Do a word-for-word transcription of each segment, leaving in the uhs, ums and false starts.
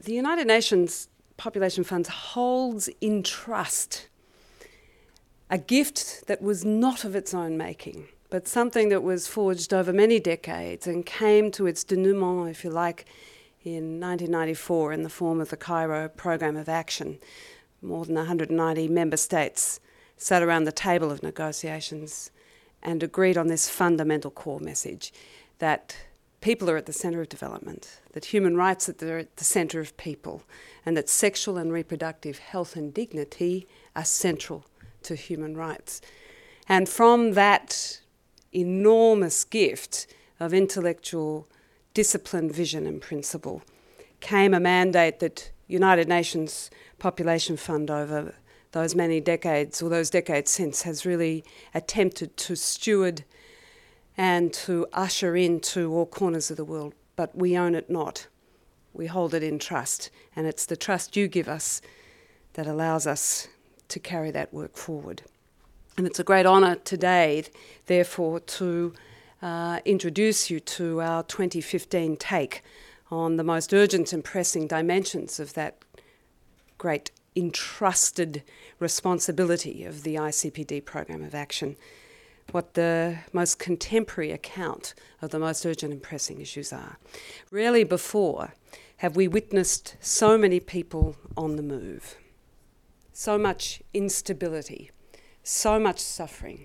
the United Nations Population Fund holds in trust a gift that was not of its own making, but something that was forged over many decades and came to its denouement, if you like, in nineteen ninety-four in the form of the Cairo Programme of Action. More than one hundred ninety member states sat around the table of negotiations and agreed on this fundamental core message that people are at the centre of development, that human rights are at the centre of people, and that sexual and reproductive health and dignity are central to human rights. And from that enormous gift of intellectual discipline, vision and principle came a mandate that United Nations Population Fund over those many decades, or those decades since, has really attempted to steward and to usher into all corners of the world. But we own it not. We hold it in trust. And it's the trust you give us that allows us to carry that work forward. And it's a great honour today, therefore, to uh, introduce you to our twenty fifteen take on the most urgent and pressing dimensions of that great entrusted responsibility of the I C P D Programme of Action, what the most contemporary account of the most urgent and pressing issues are. Rarely before have we witnessed so many people on the move, so much instability, so much suffering.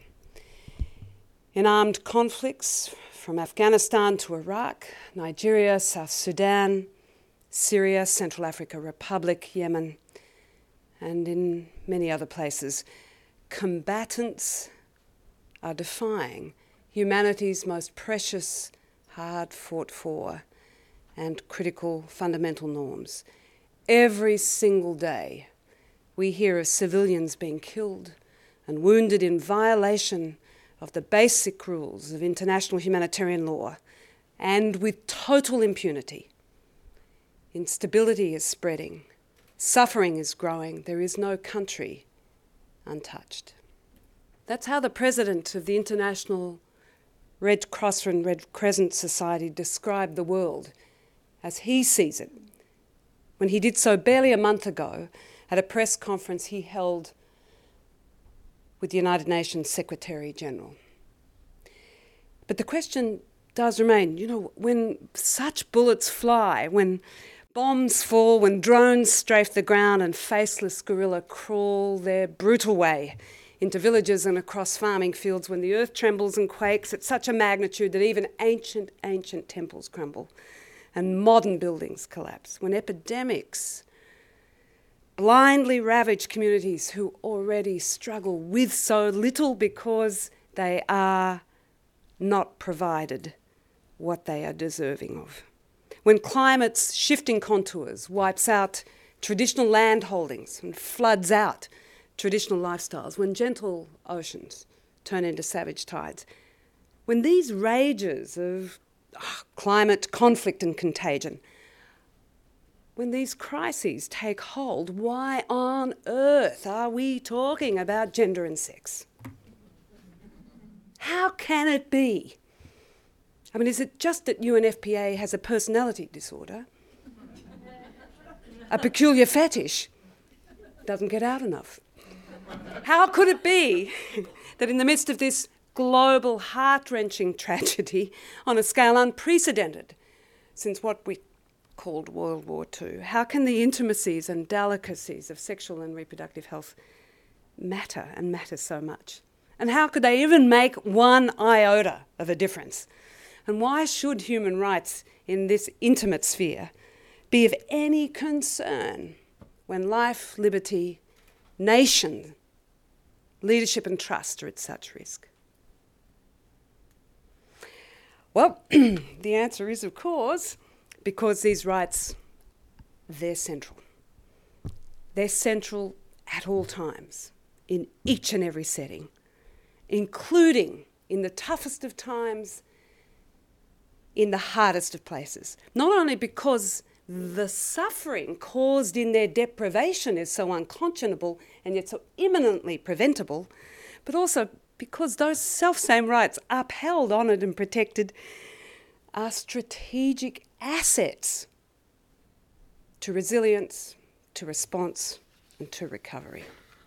In armed conflicts from Afghanistan to Iraq, Nigeria, South Sudan, Syria, Central African Republic, Yemen, and in many other places, combatants are defying humanity's most precious, hard fought for and critical fundamental norms. Every single day we hear of civilians being killed and wounded in violation of the basic rules of international humanitarian law, and with total impunity. Instability is spreading. Suffering is growing. There is no country untouched. That's how the president of the International Red Cross and Red Crescent Society described the world as he sees it, when he did so barely a month ago at a press conference he held with the United Nations Secretary General. But the question does remain, you know, when such bullets fly, when bombs fall, when drones strafe the ground and faceless guerrilla crawl their brutal way into villages and across farming fields, when the earth trembles and quakes at such a magnitude that even ancient, ancient temples crumble and modern buildings collapse, when epidemics blindly ravage communities who already struggle with so little because they are not provided what they are deserving of. When climate's shifting contours wipes out traditional land holdings and floods out traditional lifestyles, when gentle oceans turn into savage tides, when these rages of oh, climate conflict and contagion, when these crises take hold, why on earth are we talking about gender and sex? How can it be? I mean, is it just that U N F P A has a personality disorder? A peculiar fetish? Doesn't get out enough. How could it be that in the midst of this global heart-wrenching tragedy on a scale unprecedented since what we called World War Two, how can the intimacies and delicacies of sexual and reproductive health matter and matter so much? And how could they even make one iota of a difference? And why should human rights in this intimate sphere be of any concern when life, liberty, nation, leadership and trust are at such risk? Well, the answer is, of course, because these rights, they're central. They're central at all times, in each and every setting, including in the toughest of times, in the hardest of places. Not only because the suffering caused in their deprivation is so unconscionable and yet so imminently preventable, but also because those self-same rights, upheld, honoured and protected, are strategic assets to resilience, to response, and to recovery.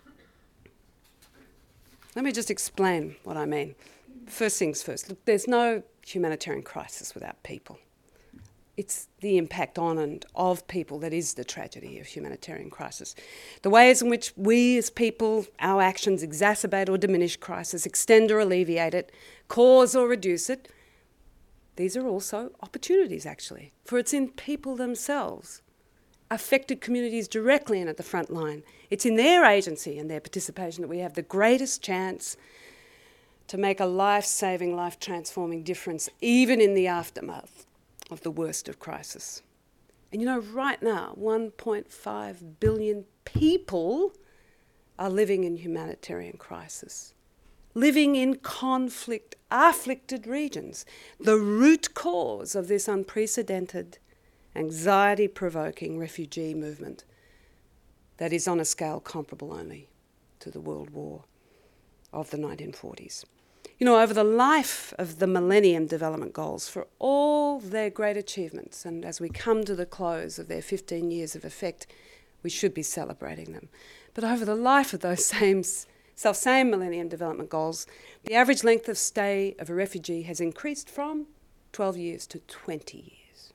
Let me just explain what I mean. First things first, look, there's no humanitarian crisis without people. It's the impact on and of people that is the tragedy of humanitarian crisis. The ways in which we as people, our actions exacerbate or diminish crisis, extend or alleviate it, cause or reduce it, these are also opportunities actually, for it's in people themselves, affected communities directly and at the front line. It's in their agency and their participation that we have the greatest chance to make a life-saving, life-transforming difference, even in the aftermath of the worst of crisis. And you know, right now, one point five billion people are living in humanitarian crisis, living in conflict-afflicted regions, the root cause of this unprecedented, anxiety-provoking refugee movement that is on a scale comparable only to the World War of the nineteen forties. You know, over the life of the Millennium Development Goals, for all their great achievements, and as we come to the close of their fifteen years of effect, we should be celebrating them. But over the life of those same, self-same Millennium Development Goals, the average length of stay of a refugee has increased from twelve years to twenty years.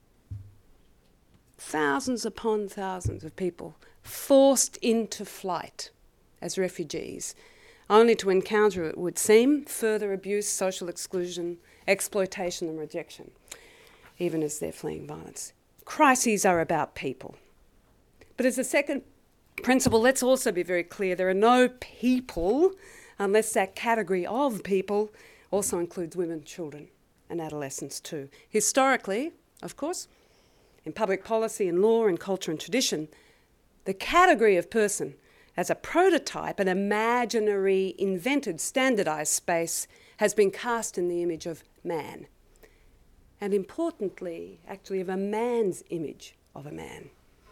Thousands upon thousands of people forced into flight as refugees, only to encounter, it would seem, further abuse, social exclusion, exploitation and rejection, even as they're fleeing violence. Crises are about people. But as a second principle, let's also be very clear, there are no people unless that category of people also includes women, children and adolescents too. Historically, of course, in public policy and law and culture and tradition, the category of person as a prototype, an imaginary, invented, standardised space, has been cast in the image of man. And importantly, actually of a man's image of a man.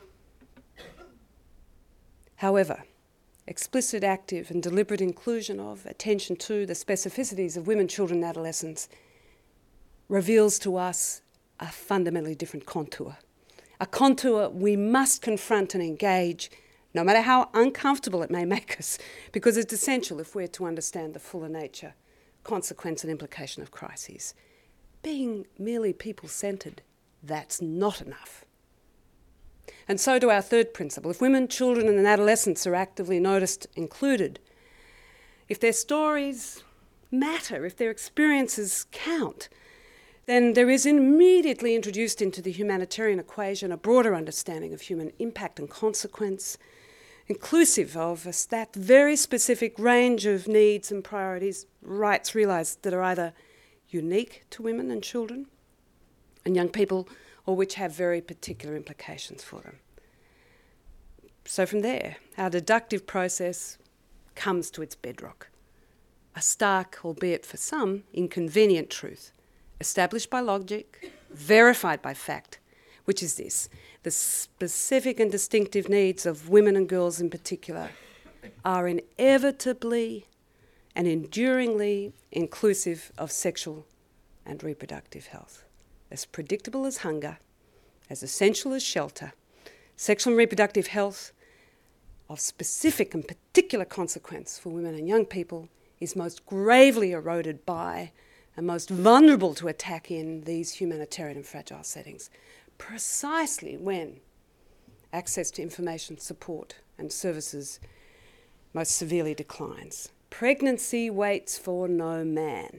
However, explicit, active and deliberate inclusion of, attention to the specificities of women, children and adolescents reveals to us a fundamentally different contour. A contour we must confront and engage, no matter how uncomfortable it may make us, because it's essential if we're to understand the fuller nature, consequence and implication of crises. Being merely people-centred, that's not enough. And so to our third principle. If women, children and adolescents are actively noticed, included, if their stories matter, if their experiences count, then there is immediately introduced into the humanitarian equation a broader understanding of human impact and consequence, inclusive of us, that very specific range of needs and priorities, rights realised that are either unique to women and children and young people, or which have very particular implications for them. So from there, our deductive process comes to its bedrock, a stark, albeit for some, inconvenient truth, established by logic, verified by fact, which is this: the specific and distinctive needs of women and girls in particular are inevitably and enduringly inclusive of sexual and reproductive health. As predictable as hunger, as essential as shelter, sexual and reproductive health of specific and particular consequence for women and young people is most gravely eroded by and most vulnerable to attack in these humanitarian and fragile settings, precisely when access to information, support and services most severely declines. Pregnancy waits for no man,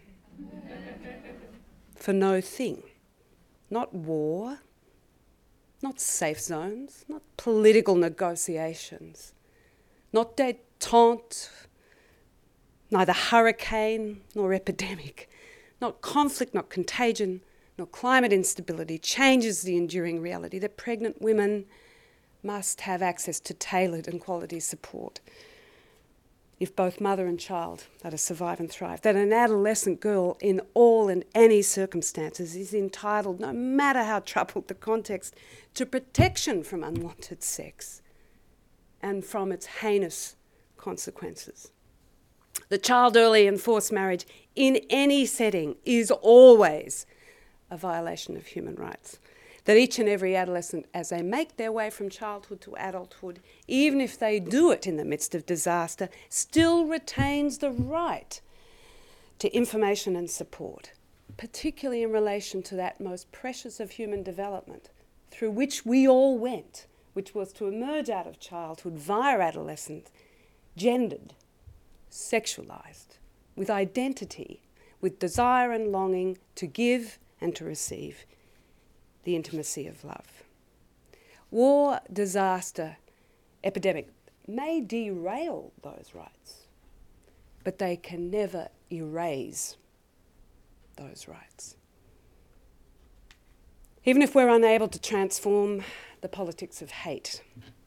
for no thing, not war, not safe zones, not political negotiations, not détente, neither hurricane nor epidemic, not conflict, not contagion, nor climate instability changes the enduring reality that pregnant women must have access to tailored and quality support if both mother and child are to survive and thrive, that an adolescent girl in all and any circumstances is entitled, no matter how troubled the context, to protection from unwanted sex and from its heinous consequences. The child early and forced marriage in any setting is always a violation of human rights. that each and every adolescent, as they make their way from childhood to adulthood, even if they do it in the midst of disaster, still retains the right to information and support, particularly in relation to that most precious of human development, through which we all went, which was to emerge out of childhood via adolescence, gendered, sexualised, with identity, with desire and longing to give and to receive the intimacy of love. War, disaster, epidemic may derail those rights, but they can never erase those rights. Even if we're unable to transform the politics of hate,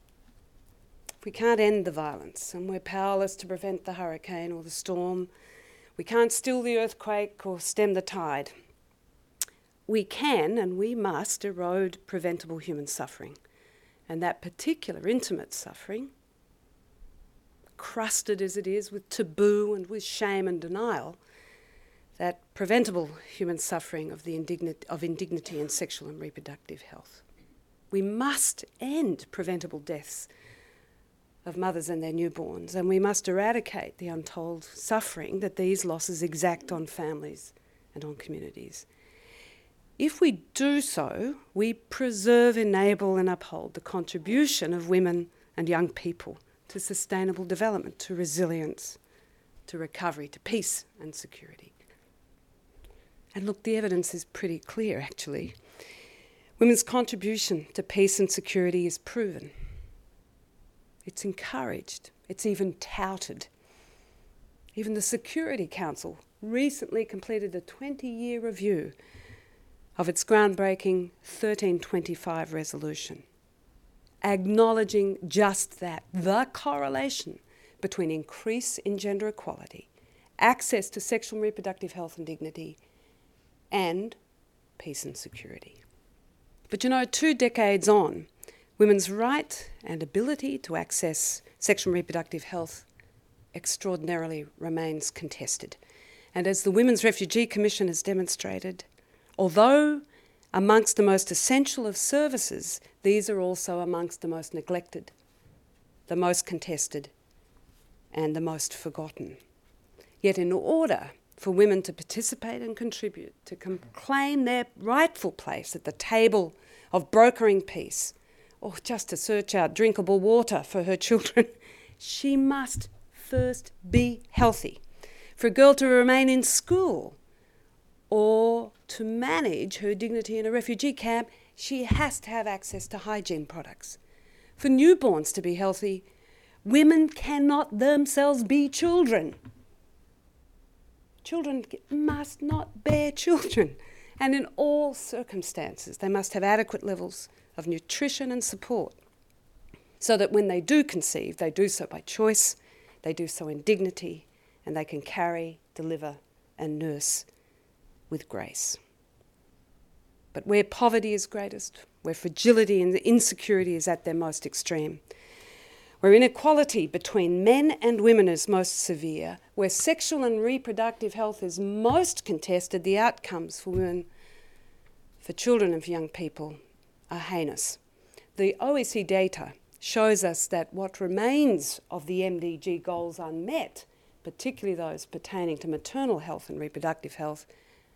if we can't end the violence and we're powerless to prevent the hurricane or the storm, we can't still the earthquake or stem the tide, we can and we must erode preventable human suffering. And that particular intimate suffering, crusted as it is with taboo and with shame and denial, that preventable human suffering of, the indignity, of indignity in sexual and reproductive health. We must end preventable deaths of mothers and their newborns, and we must eradicate the untold suffering that these losses exact on families and on communities. If we do so, we preserve, enable and uphold the contribution of women and young people to sustainable development, to resilience, to recovery, to peace and security. And look, the evidence is pretty clear, actually. Women's contribution to peace and security is proven. It's encouraged. It's even touted. Even the Security Council recently completed a twenty-year review of its groundbreaking thirteen twenty-five resolution, acknowledging just that, the correlation between increase in gender equality, access to sexual and reproductive health and dignity, and peace and security. But you know, two decades on, women's right and ability to access sexual and reproductive health extraordinarily remains contested. And as the Women's Refugee Commission has demonstrated, although amongst the most essential of services, these are also amongst the most neglected, the most contested, and the most forgotten. Yet in order for women to participate and contribute, to com- claim their rightful place at the table of brokering peace, or just to search out drinkable water for her children, she must first be healthy. For a girl to remain in school or to manage her dignity in a refugee camp, she has to have access to hygiene products. For newborns to be healthy, women cannot themselves be children. Children must not bear children. And in all circumstances, they must have adequate levels of nutrition and support so that when they do conceive, they do so by choice, they do so in dignity, and they can carry, deliver, and nurse with grace. But where poverty is greatest, where fragility and insecurity is at their most extreme, where inequality between men and women is most severe, where sexual and reproductive health is most contested, the outcomes for women, for children and for young people are heinous. The O E C D data shows us that what remains of the M D G goals unmet, particularly those pertaining to maternal health and reproductive health,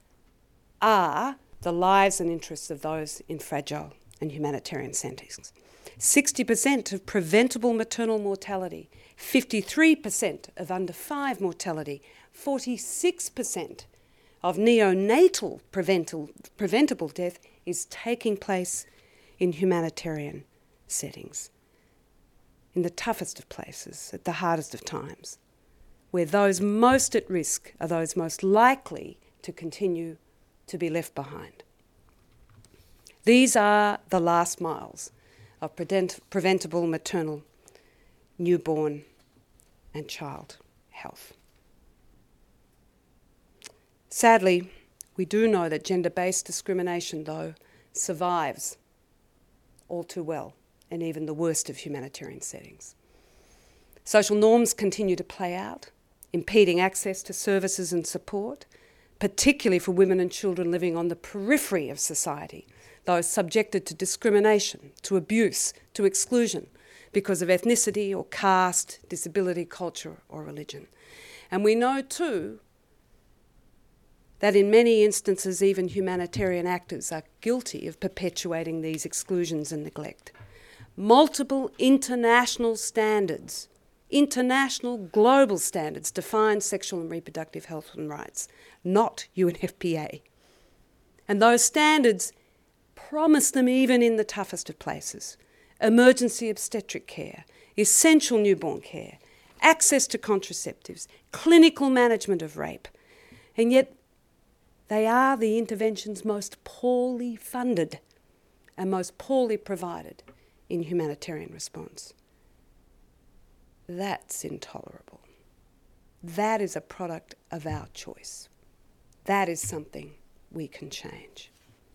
are the lives and interests of those in fragile and humanitarian settings. sixty percent of preventable maternal mortality, fifty-three percent of under five mortality, forty-six percent of neonatal preventable, preventable death is taking place in humanitarian settings, in the toughest of places, at the hardest of times, where those most at risk are those most likely to continue to be left behind. These are the last miles of prevent- preventable maternal, newborn and child health. Sadly, we do know that gender-based discrimination, though, survives all too well in even the worst of humanitarian settings. Social norms continue to play out, impeding access to services and support, particularly for women and children living on the periphery of society, those subjected to discrimination, to abuse, to exclusion because of ethnicity or caste, disability, culture or religion. And we know too that in many instances even humanitarian actors are guilty of perpetuating these exclusions and neglect. Multiple international standards, international global standards define sexual and reproductive health and rights, not U N F P A. And those standards promise them even in the toughest of places: emergency obstetric care, essential newborn care, access to contraceptives, clinical management of rape. And yet they are the interventions most poorly funded and most poorly provided in humanitarian response. That's intolerable. That is a product of our choice. That is something we can change.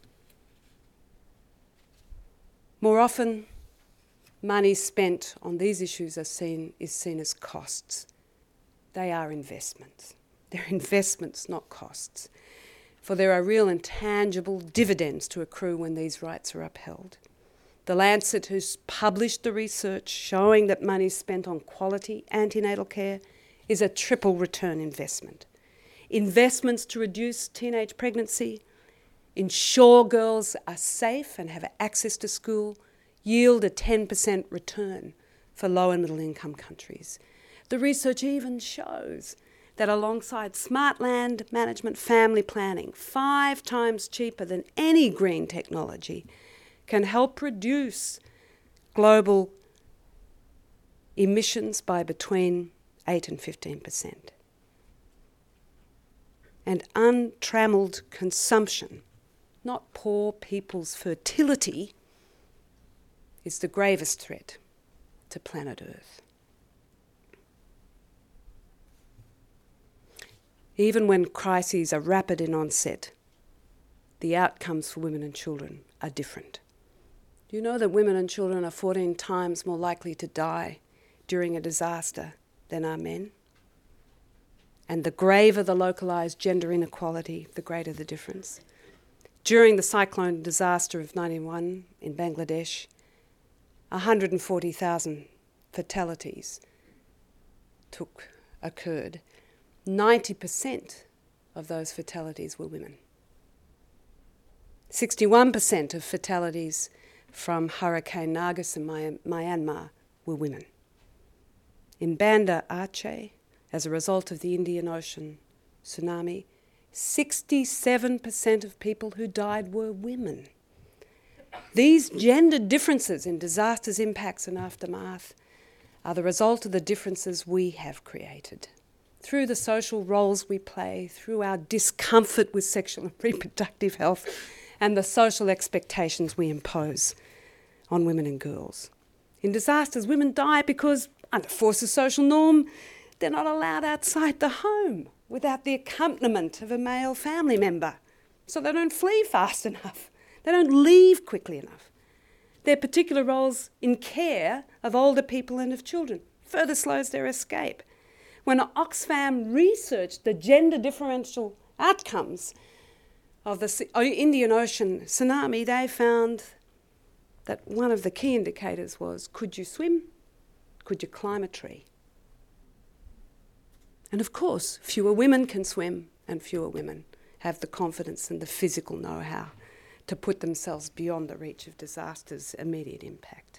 More often, money spent on these issues are seen, is seen as costs. They are investments. They're investments, not costs. For there are real and tangible dividends to accrue when these rights are upheld. The Lancet, who's published the research showing that money spent on quality antenatal care is a triple return investment. Investments to reduce teenage pregnancy, ensure girls are safe and have access to school, yield a ten percent return for low and middle income countries. The research even shows that alongside smart land management, family planning, five times cheaper than any green technology, can help reduce global emissions by between eight and fifteen percent. And untrammeled consumption, not poor people's fertility, is the gravest threat to planet Earth. Even when crises are rapid in onset, the outcomes for women and children are different. Do you know that women and children are fourteen times more likely to die during a disaster than are men? And the graver the localised gender inequality, the greater the difference. During the cyclone disaster of ninety-one in Bangladesh, one hundred forty thousand fatalities took, occurred. ninety percent of those fatalities were women. sixty-one percent of fatalities from Hurricane Nargis in Myanmar were women. In Banda Aceh, as a result of the Indian Ocean tsunami, sixty-seven percent of people who died were women. These gender differences in disasters' impacts and aftermath are the result of the differences we have created. Through the social roles we play, through our discomfort with sexual and reproductive health, and the social expectations we impose on women and girls. In disasters, women die because, under force of social norm, they're not allowed outside the home without the accompaniment of a male family member. So they don't flee fast enough. They don't leave quickly enough. Their particular roles in care of older people and of children further slows their escape. When Oxfam researched the gender differential outcomes of the Indian Ocean tsunami, they found that one of the key indicators was, could you swim? Could you climb a tree? And of course, fewer women can swim and fewer women have the confidence and the physical know-how to put themselves beyond the reach of disaster's immediate impact.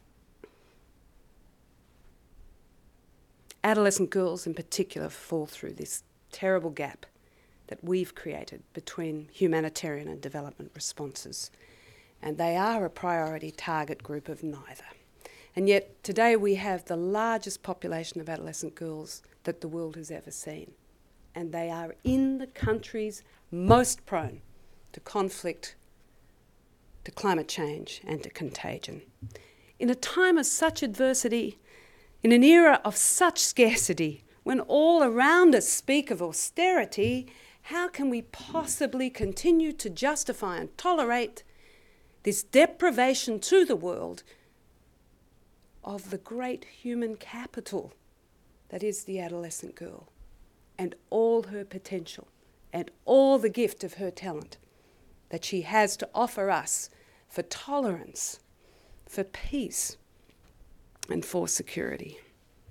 Adolescent girls in particular fall through this terrible gap that we've created between humanitarian and development responses. And they are a priority target group of neither. And yet today we have the largest population of adolescent girls that the world has ever seen. And they are in the countries most prone to conflict, to climate change and to contagion. In a time of such adversity, in an era of such scarcity, when all around us speak of austerity, how can we possibly continue to justify and tolerate this deprivation to the world of the great human capital that is the adolescent girl and all her potential and all the gift of her talent that she has to offer us for tolerance, for peace, and for security.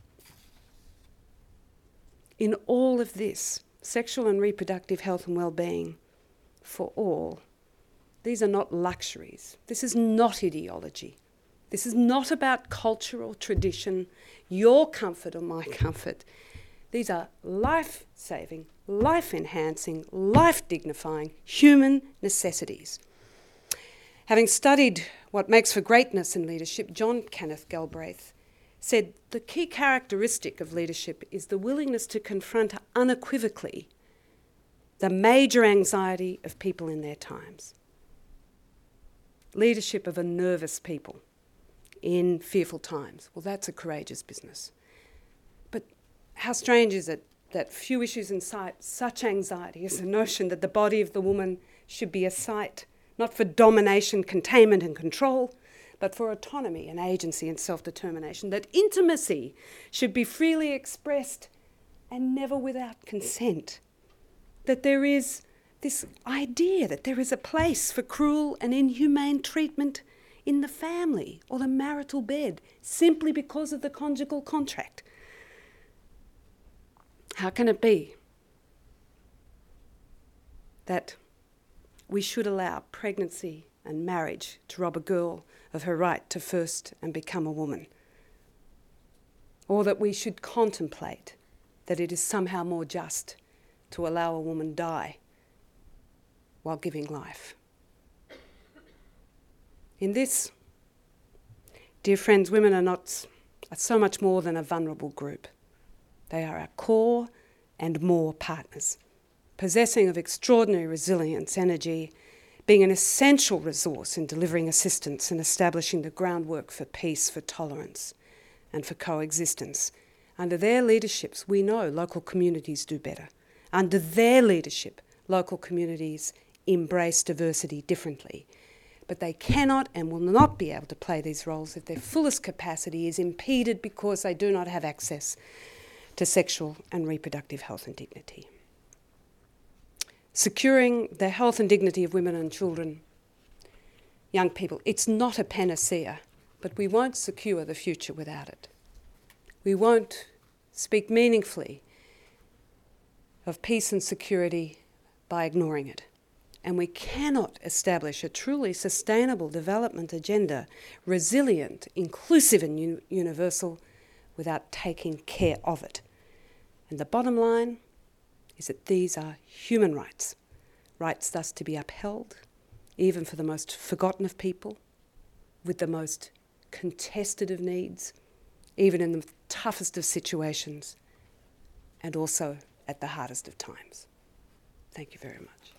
In all of this, sexual and reproductive health and well-being for all, these are not luxuries. This is not ideology. This is not about culture or tradition, your comfort or my comfort. These are life-saving, life-enhancing, life-dignifying human necessities. Having studied what makes for greatness in leadership, John Kenneth Galbraith said the key characteristic of leadership is the willingness to confront unequivocally the major anxiety of people in their times. Leadership of a nervous people in fearful times. Well, that's a courageous business. But how strange is it that few issues incite such anxiety as the notion that the body of the woman should be a site not for domination, containment and control, but for autonomy and agency and self-determination, that intimacy should be freely expressed and never without consent, that there is this idea that there is a place for cruel and inhumane treatment in the family or the marital bed simply because of the conjugal contract. How can it be that we should allow pregnancy and marriage to rob a girl of her right to first and become a woman? Or that we should contemplate that it is somehow more just to allow a woman die while giving life? In this, dear friends, women are not are so much more than a vulnerable group. They are our core and more partners, possessing of extraordinary resilience, energy, being an essential resource in delivering assistance and establishing the groundwork for peace, for tolerance, and for coexistence. Under their leaderships, we know local communities do better. Under their leadership, local communities embrace diversity differently. But they cannot and will not be able to play these roles if their fullest capacity is impeded because they do not have access to sexual and reproductive health and dignity. Securing the health and dignity of women and children, young people, it's not a panacea, but we won't secure the future without it. We won't speak meaningfully of peace and security by ignoring it. And we cannot establish a truly sustainable development agenda, resilient, inclusive and un- universal, without taking care of it. And the bottom line is that these are human rights, rights thus to be upheld, even for the most forgotten of people, with the most contested of needs, even in the toughest of situations, and also at the hardest of times. Thank you very much.